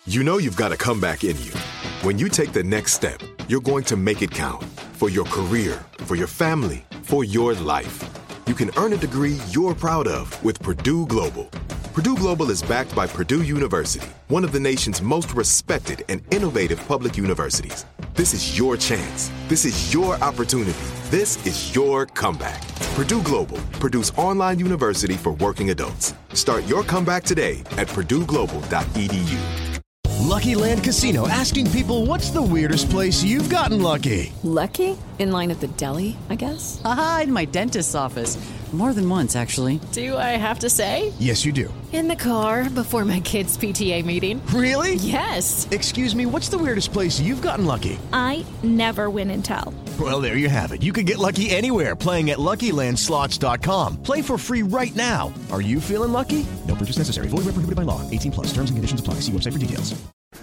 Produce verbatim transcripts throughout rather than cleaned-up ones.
You know you've got a comeback in you. When you take the next step, you're going to make it count for your career, for your family, for your life. You can earn a degree you're proud of with Purdue Global. Purdue Global is backed by Purdue University, one of the nation's most respected and innovative public universities. This is your chance. This is your opportunity. This is your comeback. Purdue Global, Purdue's online university for working adults. Start your comeback today at purdue global dot e d u. Lucky Land Casino, asking people, what's the weirdest place you've gotten lucky? Lucky? In line at the deli, I guess? Aha, in my dentist's office. More than once, actually. Do I have to say? Yes, you do. In the car before my kids' P T A meeting. Really? Yes. Excuse me, what's the weirdest place you've gotten lucky? I never win and tell. Well, there you have it. You can get lucky anywhere, playing at Lucky Land Slots dot com. Play for free right now. Are you feeling lucky? No purchase necessary. Void where prohibited by law. eighteen plus. Terms and conditions apply. See website for details.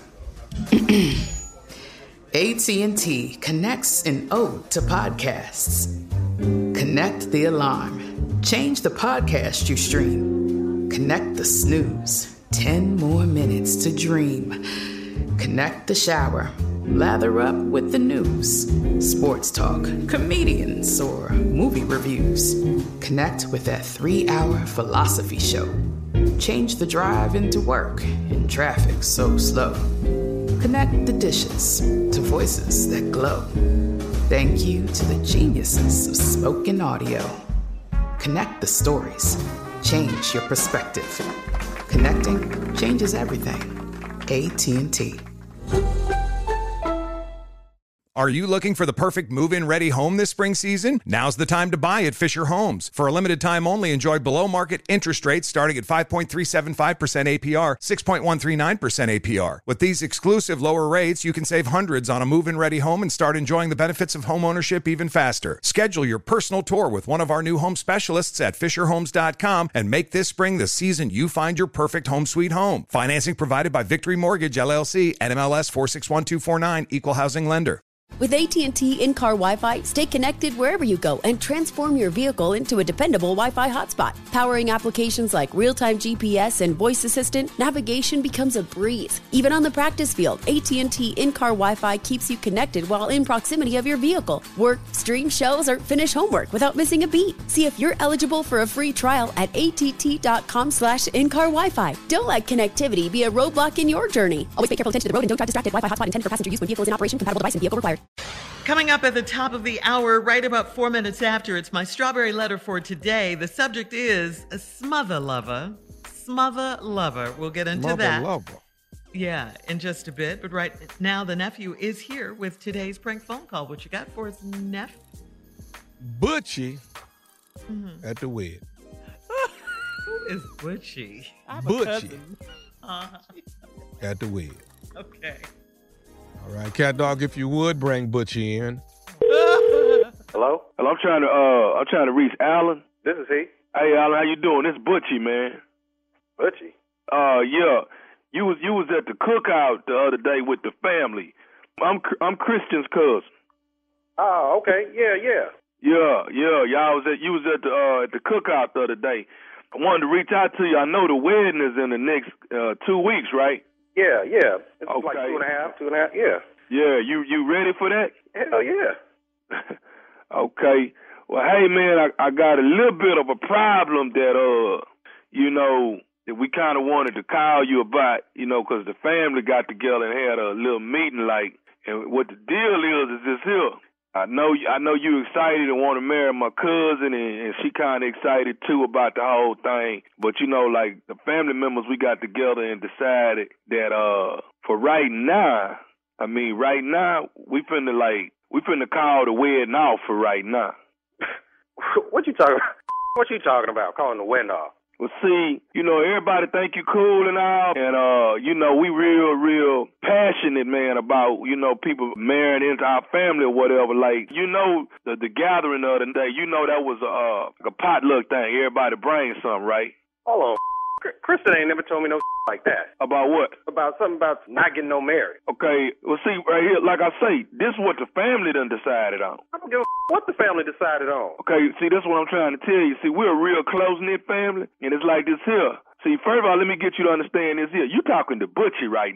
A T and T connects an ode to podcasts. Connect the alarm. Change the podcast you stream. Connect the snooze. Ten more minutes to dream. Connect the shower. Lather up with the news. Sports talk, comedians, or movie reviews. Connect with that three-hour philosophy show. Change the drive into work in traffic so slow. Connect the dishes to voices that glow. Thank you to the geniuses of spoken audio. Connect the stories. Change your perspective. Connecting changes everything. A T and T. Are you looking for the perfect move-in ready home this spring season? Now's the time to buy at Fisher Homes. For a limited time only, enjoy below-market interest rates starting at five point three seven five percent A P R, six point one three nine percent A P R. With these exclusive lower rates, you can save hundreds on a move-in ready home and start enjoying the benefits of homeownership even faster. Schedule your personal tour with one of our new home specialists at fisher homes dot com and make this spring the season you find your perfect home sweet home. Financing provided by Victory Mortgage, L L C, N M L S four six one two four nine, Equal Housing Lender. With A T and T in-car Wi-Fi, stay connected wherever you go and transform your vehicle into a dependable Wi-Fi hotspot. Powering applications like real-time G P S and voice assistant, navigation becomes a breeze. Even on the practice field, A T and T in-car Wi-Fi keeps you connected while in proximity of your vehicle. Work, stream shows, or finish homework without missing a beat. See if you're eligible for a free trial at att.com slash in-car Wi-Fi. Don't let connectivity be a roadblock in your journey. Always pay careful attention to the road and don't drive distracted. Wi-Fi hotspot intended for passenger use when vehicle is in operation. Compatible device and vehicle required. Coming up at the top of the hour, right about four minutes after, it's my strawberry letter for today. The subject is a smother lover. Smother lover. We'll get into Mother that. lover. Yeah, in just a bit. But right now, the nephew is here with today's prank phone call. What you got for us, Neff? Butchie Mm-hmm. at the wedding. Who is Butchie? Butchie Uh-huh. at the wedding. Okay. All right, Cat Dog, if you would bring Butchie in. Hello? Hello, I'm trying to uh I'm trying to reach Alan. This is he. Hey Alan, how you doing? This Butchie, man. Butchie? Uh yeah. You was you was at the cookout the other day with the family. I'm I'm Christian's cousin. Oh, okay. Yeah, yeah. Yeah, yeah. Y'all was at you was at the uh at the cookout the other day. I wanted to reach out to you. I know the wedding is in the next uh two weeks, right? Yeah, yeah. It's okay. like two and a half, two and a half, yeah. Yeah, you you ready for that? Hell yeah. Okay. Well, hey, man, I, I got a little bit of a problem that, uh, you know, that we kind of wanted to call you about, you know, because the family got together and had a little meeting, like, and what the deal is is this here. I know I know you excited and want to marry my cousin, and, and she kind of excited, too, about the whole thing. But, you know, like, the family members, we got together and decided that uh, for right now, I mean, right now, we finna, like, we finna call the wedding off for right now. What you talking about? What you talking about, calling the wedding off? Well, see, you know, everybody think you cool and all, and, uh, you know, we real, real passionate, man, about, you know, people marrying into our family or whatever. Like, you know, the, the gathering the other day, you know that was a, uh, a potluck thing. Everybody brings something, right? Hold on. Kristen ain't never told me no like that. About what? About something about not getting no married. Okay, well, see, right here, like I say, this is what the family done decided on. I don't give a what the family decided on. Okay, see, this is what I'm trying to tell you. See, we're a real close-knit family, and it's like this here. See, first of all, let me get you to understand this here. You talking to Butchie right now.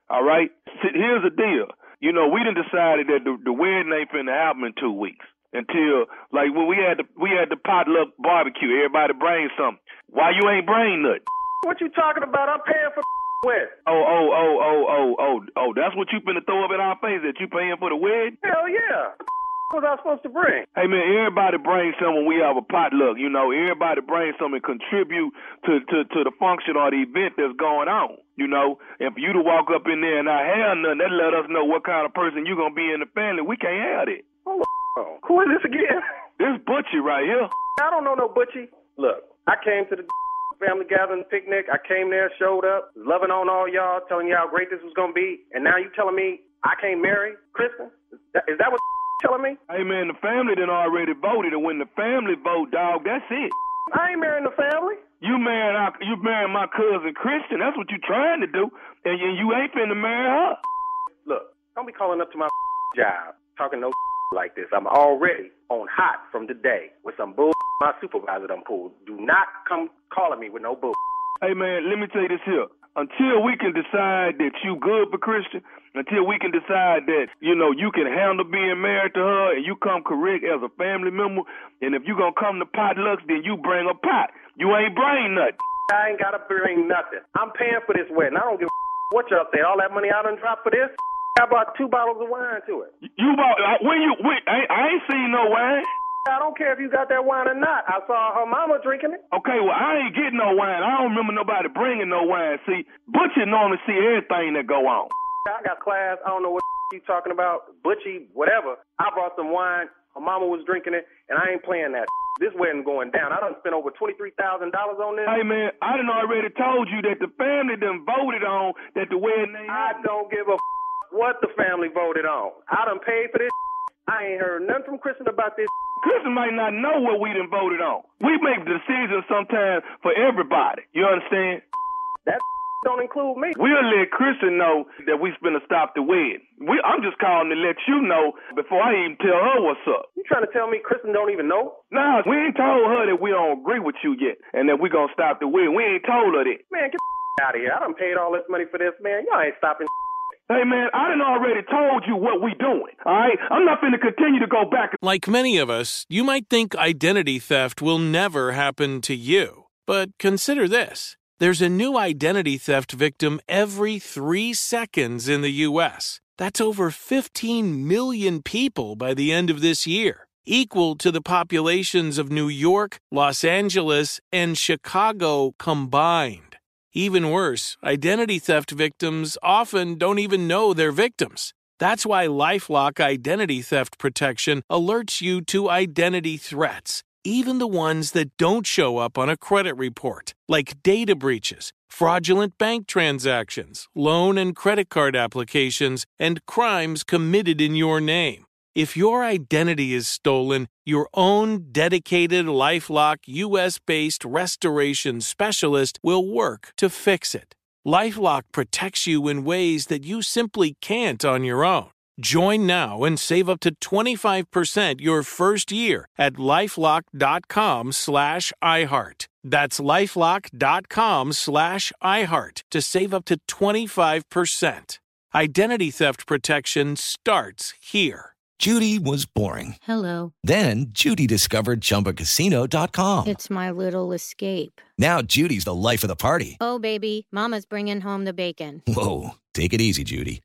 All right? See, here's the deal. You know, we done decided that the, the wedding ain't finna happen in two weeks. Until, like, when we had the we had the potluck barbecue, everybody bring something. Why you ain't bring nothing? What you talking about? I'm paying for wedding. Oh, oh, oh, oh, oh, oh, oh, that's what you finna throw up in our face, that you paying for the wedding? Hell yeah. What was I supposed to bring? Hey, man, everybody bring something when we have a potluck, you know. Everybody bring something and contribute to, to, to the function or the event that's going on, you know. And for you to walk up in there and not have nothing, that let us know what kind of person you're going to be in the family. We can't have it. Oh, who is this again? This Butchie right here. I don't know no Butchie. Look, I came to the family gathering picnic. I came there, showed up, loving on all y'all, telling you how great this was going to be. And now you telling me I can't marry Kristen? Is that, is that what telling me? Hey, man, the family done already voted, and when the family vote, dog, that's it. I ain't marrying the family. You marrying our, you marrying my cousin Kristen. That's what you trying to do, and, and you ain't finna marry her. Look, don't be calling up to my job talking no like this. I'm already on hot from today with some bull my supervisor done pulled. Do not come calling me with no bull. Hey, man, let me tell you this here. Until we can decide that you good for Christian, until we can decide that, you know, you can handle being married to her and you come correct as a family member, and if you going to come to potlucks, then you bring a pot. You ain't bring nothing. I ain't got to bring nothing. I'm paying for this wedding. I don't give a what y'all say. All that money I done dropped for this, I bought two bottles of wine to it. You bought, when you, when, I, I ain't seen no wine. I don't care if you got that wine or not. I saw her mama drinking it. Okay, well, I ain't getting no wine. I don't remember nobody bringing no wine. See, Butchie normally see everything that go on. I got class. I don't know what you talking about. Butchie, whatever. I brought some wine. Her mama was drinking it, and I ain't playing that. This wedding going down. I done spent over twenty-three thousand dollars on this. Hey, man, I done already told you that the family done voted on that the wedding ain't I don't give a what the family voted on. I done paid for this. I ain't heard nothing from Kristen about this. Kristen might not know what we done voted on. We make decisions sometimes for everybody. You understand? That don't include me. We'll let Kristen know that we finna stop the wedding. We, I'm just calling to let you know before I even tell her what's up. You trying to tell me Kristen don't even know? Nah, we ain't told her that we don't agree with you yet and that we gonna stop the wedding. We ain't told her that. Man, get out of here. I done paid all this money for this, man. Y'all ain't stopping. Hey, man, I done already told you what we doing, all right? I'm not finna continue to go back. Like many of us, you might think identity theft will never happen to you. But consider this. There's a new identity theft victim every three seconds in the U S. That's over fifteen million people by the end of this year, equal to the populations of New York, Los Angeles, and Chicago combined. Even worse, identity theft victims often don't even know they're victims. That's why LifeLock Identity Theft Protection alerts you to identity threats, even the ones that don't show up on a credit report, like data breaches, fraudulent bank transactions, loan and credit card applications, and crimes committed in your name. If your identity is stolen, your own dedicated LifeLock U S-based restoration specialist will work to fix it. LifeLock protects you in ways that you simply can't on your own. Join now and save up to twenty-five percent your first year at LifeLock.com slash iHeart. That's LifeLock.com slash iHeart to save up to twenty-five percent. Identity theft protection starts here. Judy was boring. Hello. Then Judy discovered Chumba Casino dot com. It's my little escape. Now Judy's the life of the party. Oh, baby, mama's bringing home the bacon. Whoa, take it easy, Judy.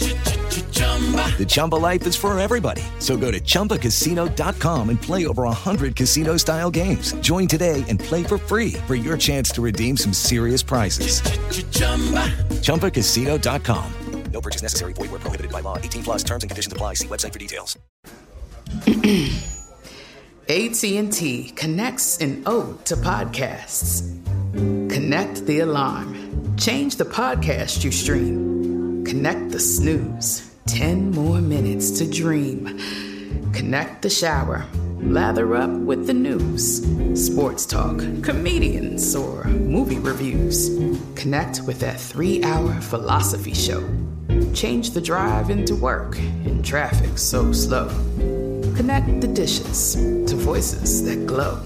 The Chumba life is for everybody. So go to Chumba Casino dot com and play over one hundred casino-style games. Join today and play for free for your chance to redeem some serious prizes. Chumba Casino dot com. No purchase necessary. Void where prohibited by law. eighteen plus terms and conditions apply. See website for details. A T and T connects an ode to podcasts. Connect the alarm. Change the podcast you stream. Connect the snooze. Ten more minutes to dream. Connect the shower. Lather up with the news. Sports talk, comedians, or movie reviews. Connect with that three-hour philosophy show. Change the drive into work in traffic so slow. Connect the dishes to voices that glow.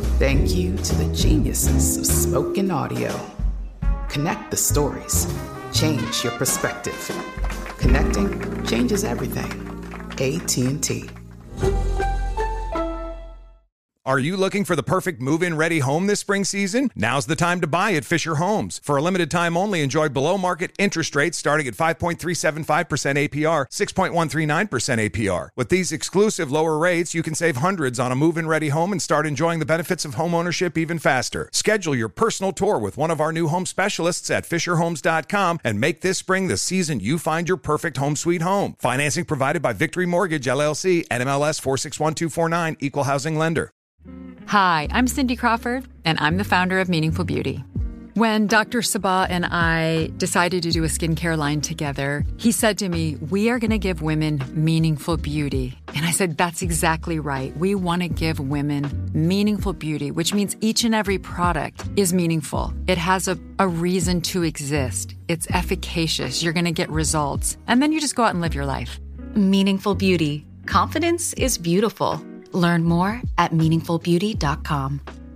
Thank you to the geniuses of spoken audio. Connect the stories. change your perspective. Connecting changes everything. A T and T. Are you looking for the perfect move-in ready home this spring season? Now's the time to buy at Fisher Homes. For a limited time only, enjoy below-market interest rates starting at five point three seven five percent A P R, six point one three nine percent A P R. With these exclusive lower rates, you can save hundreds on a move-in ready home and start enjoying the benefits of home ownership even faster. Schedule your personal tour with one of our new home specialists at fisher homes dot com and make this spring the season you find your perfect home sweet home. Financing provided by Victory Mortgage, L L C, N M L S four six one two four nine, Equal Housing Lender. Hi, I'm Cindy Crawford, and I'm the founder of Meaningful Beauty. When Doctor Sabah and I decided to do a skincare line together, he said to me, we are going to give women meaningful beauty. And I said, that's exactly right. We want to give women meaningful beauty, which means each and every product is meaningful. It has a, a reason to exist. It's efficacious. You're going to get results. And then you just go out and live your life. Meaningful Beauty. Confidence is beautiful. Learn more at meaningful beauty dot com.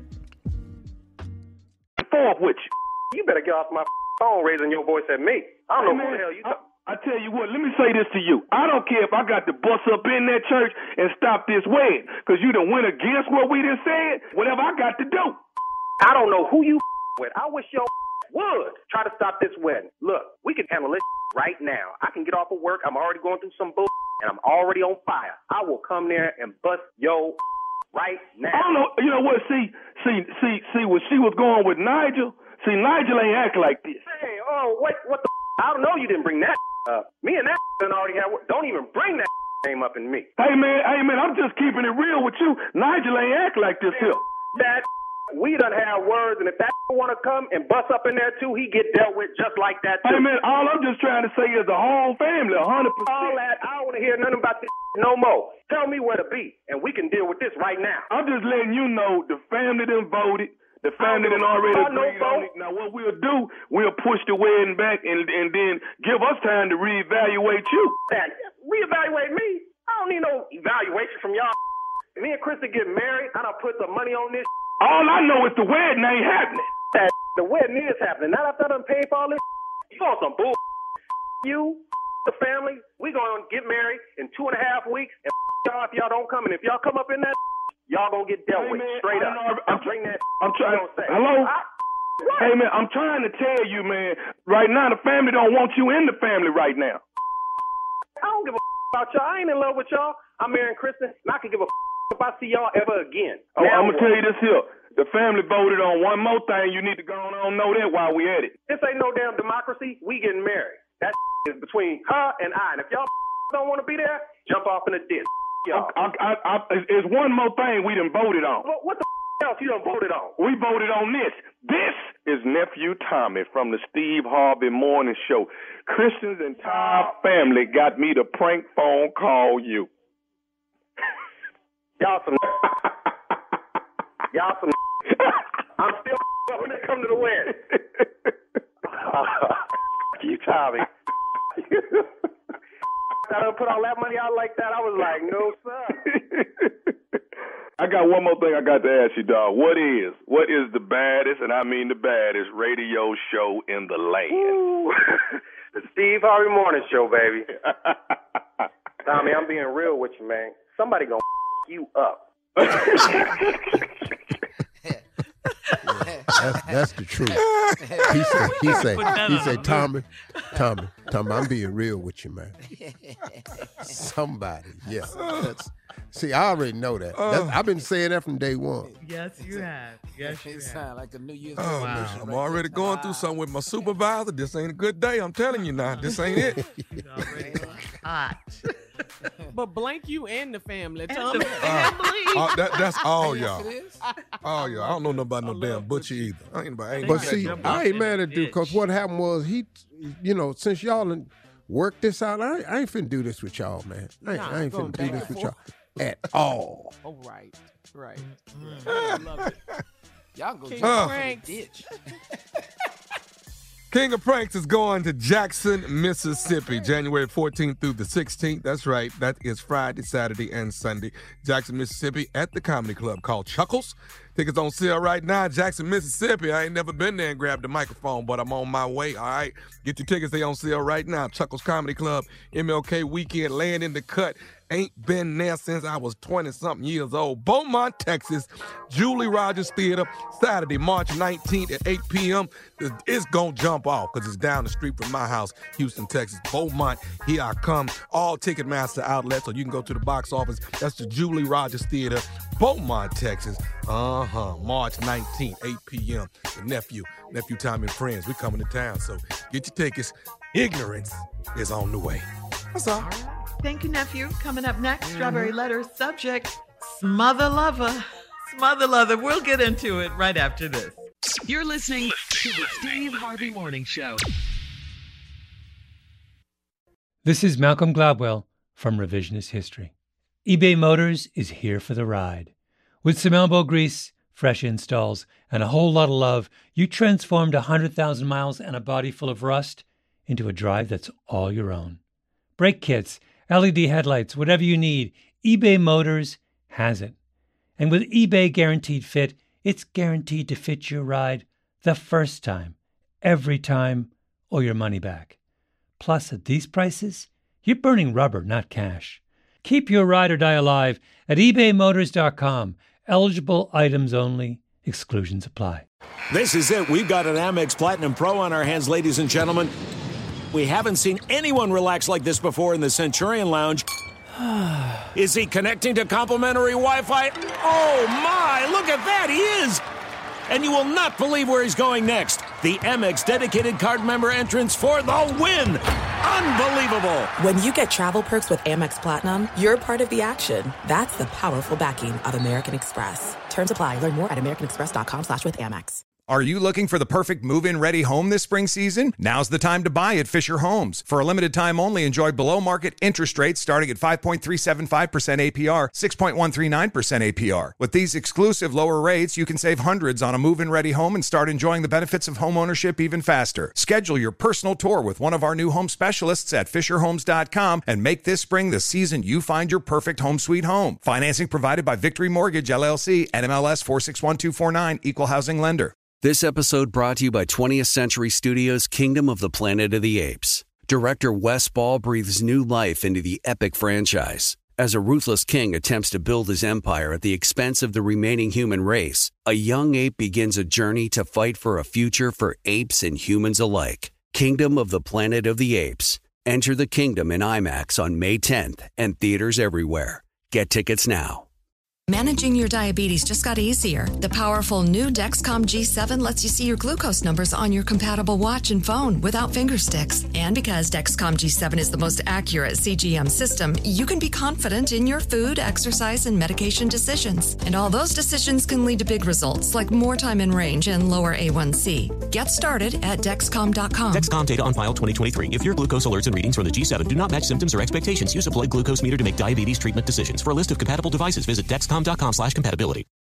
Fourth with you. You better get off my phone raising your voice at me. I don't know who the hell you talking. I tell you what, let me say this to you. I don't care if I got to bust up in that church and stop this wedding, because you done went against what we done said, whatever I got to do. I don't know who you with. I wish your would try to stop this wedding. Look, we can handle this right now. I can get off of work. I'm already going through some bull, and I'm already on fire. I will come there and bust your right now. I don't know. You know what? See, see, see, see, when she was going with Nigel, see, Nigel ain't act like this. Hey, oh, wait, what the? I don't know you didn't bring that up. Me and that done already have. Don't even bring that name up in me. Hey, man, hey, man, I'm just keeping it real with you. Nigel ain't act like this here. That we done have words, and if that want to come and bust up in there too, he get dealt with just like that too. Hey, man, all I'm just trying to say is the whole family, one hundred percent. All that, I don't want to hear nothing about this no more. Tell me where to be, and we can deal with this right now. I'm just letting you know the family done voted. The family done already agreed on it. Now, what we'll do, we'll push the wedding back and, and then give us time to reevaluate you. That, reevaluate me? I don't need no evaluation from y'all. Me and Krista get married. I done put some money on this. All I know is the wedding ain't happening. That the wedding is happening. Now after I done paid for all this, you on some bull. You, the family, we gonna get married in two and a half weeks, and y'all if y'all don't come, and if y'all come up in that, y'all gonna get dealt hey, with man, straight I up. Know, I'm, bring that. I'm trying. I, Hello. Hey man, I'm trying to tell you, man. Right now, the family don't want you in the family right now. I don't give a about y'all. I ain't in love with y'all. I'm marrying Kristen, and I can give a if I see y'all ever again. Oh, I'm gonna tell you this here. The family voted on one more thing. You need to go on and know that while we at it. This ain't no damn democracy. We getting married. That is between her and I. And if y'all don't want to be there, jump off in a ditch. Y'all. I, I, I, it's one more thing we done voted on. What, what the else you done voted on? We voted on this. This is Nephew Tommy from the Steve Harvey Morning Show. Christian's entire family got me to prank phone call you. Y'all some Y'all some I'm still when it come to the wedding. You Tommy. I done put all that money out like that. I was like, no, sir. I got one more thing I got to ask you, dog. What is, what is the baddest, and I mean the baddest, radio show in the land? The Steve Harvey Morning Show, baby. Tommy, I'm being real with you, man. Somebody gonna you up. That's, that's the truth. He said, he said, he said, Tommy, Tommy, Tommy, I'm being real with you, man. Somebody, yeah. That's, see, I already know that. That's, I've been saying that from day one. Yes, you have. Yes, you have. Sound like a New Year's oh, wow. I'm already going through something with my supervisor. This ain't a good day. I'm telling you now. This ain't it. Hot. But blank you and the family, and Tommy. The family. Uh, uh, that, that's all y'all. All y'all. I don't know nothing about no damn Butcher either. I ain't about, I ain't but see, I ain't mad at dude because what happened was he, you know, since y'all done worked this out, I, I ain't finna do this with y'all, man. I ain't, nah, I ain't finna do this with y'all at all. Oh, right. Right. Mm-hmm. I love it. Y'all go King to uh, the ditch. King of Pranks is going to Jackson, Mississippi, January fourteenth through the sixteenth. That's right. That is Friday, Saturday, and Sunday. Jackson, Mississippi at the comedy club called Chuckles. Tickets on sale right now in Jackson, Mississippi. I ain't never been there and grabbed the microphone, but I'm on my way, all right? Get your tickets. They on sale right now. Chuckles Comedy Club, M L K Weekend, laying in the cut. Ain't been there since I was twenty-something years old. Beaumont, Texas, Julie Rogers Theater, Saturday, March nineteenth at eight p.m. It's going to jump off because it's down the street from my house, Houston, Texas. Beaumont, here I come. All Ticketmaster outlets, so you can go to the box office. That's the Julie Rogers Theater, Beaumont, Texas. Uh-huh, March nineteenth, eight p.m. The nephew, nephew Tommy and friends, we coming to town, so get your tickets. Ignorance is on the way. That's all. Thank you, nephew. Coming up next, Strawberry Letter, subject, Smother Lover. Smother Lover. We'll get into it right after this. You're listening to the Steve Harvey Morning Show. This is Malcolm Gladwell from Revisionist History. eBay Motors is here for the ride. With some elbow grease, fresh installs, and a whole lot of love, you transformed one hundred thousand miles and a body full of rust into a drive that's all your own. Brake kits, L E D headlights, whatever you need, eBay Motors has it. And with eBay Guaranteed Fit, it's guaranteed to fit your ride the first time, every time, or your money back. Plus, at these prices, you're burning rubber, not cash. Keep your ride or die alive at ebay motors dot com. Eligible items only. Exclusions apply. This is it. We've got an Amex Platinum Pro on our hands, ladies and gentlemen. We haven't seen anyone relax like this before in the Centurion Lounge. Is he connecting to complimentary Wi-Fi? Oh, my! Look at that! He is! And you will not believe where he's going next. The Amex dedicated card member entrance for the win! Unbelievable! When you get travel perks with Amex Platinum, you're part of the action. That's the powerful backing of American Express. Terms apply. Learn more at americanexpress.com slash with Amex. Are you looking for the perfect move-in ready home this spring season? Now's the time to buy at Fisher Homes. For a limited time only, enjoy below-market interest rates starting at five point three seven five percent A P R, six point one three nine percent A P R. With these exclusive lower rates, you can save hundreds on a move-in ready home and start enjoying the benefits of home ownership even faster. Schedule your personal tour with one of our new home specialists at fisher homes dot com and make this spring the season you find your perfect home sweet home. Financing provided by Victory Mortgage, L L C, N M L S four six one two four nine, Equal Housing Lender. This episode brought to you by twentieth Century Studios' Kingdom of the Planet of the Apes. Director Wes Ball breathes new life into the epic franchise. As a ruthless king attempts to build his empire at the expense of the remaining human race, a young ape begins a journey to fight for a future for apes and humans alike. Kingdom of the Planet of the Apes. Enter the kingdom in IMAX on May tenth and theaters everywhere. Get tickets now. Managing your diabetes just got easier. The powerful new Dexcom G seven lets you see your glucose numbers on your compatible watch and phone without finger sticks. And because Dexcom G seven is the most accurate C G M system, you can be confident in your food, exercise, and medication decisions. And all those decisions can lead to big results, like more time in range and lower A one C. Get started at Dexcom dot com. Dexcom data on file twenty twenty-three. If your glucose alerts and readings from the G seven do not match symptoms or expectations, use a blood glucose meter to make diabetes treatment decisions. For a list of compatible devices, visit Dexcom. dot com slash compatibility.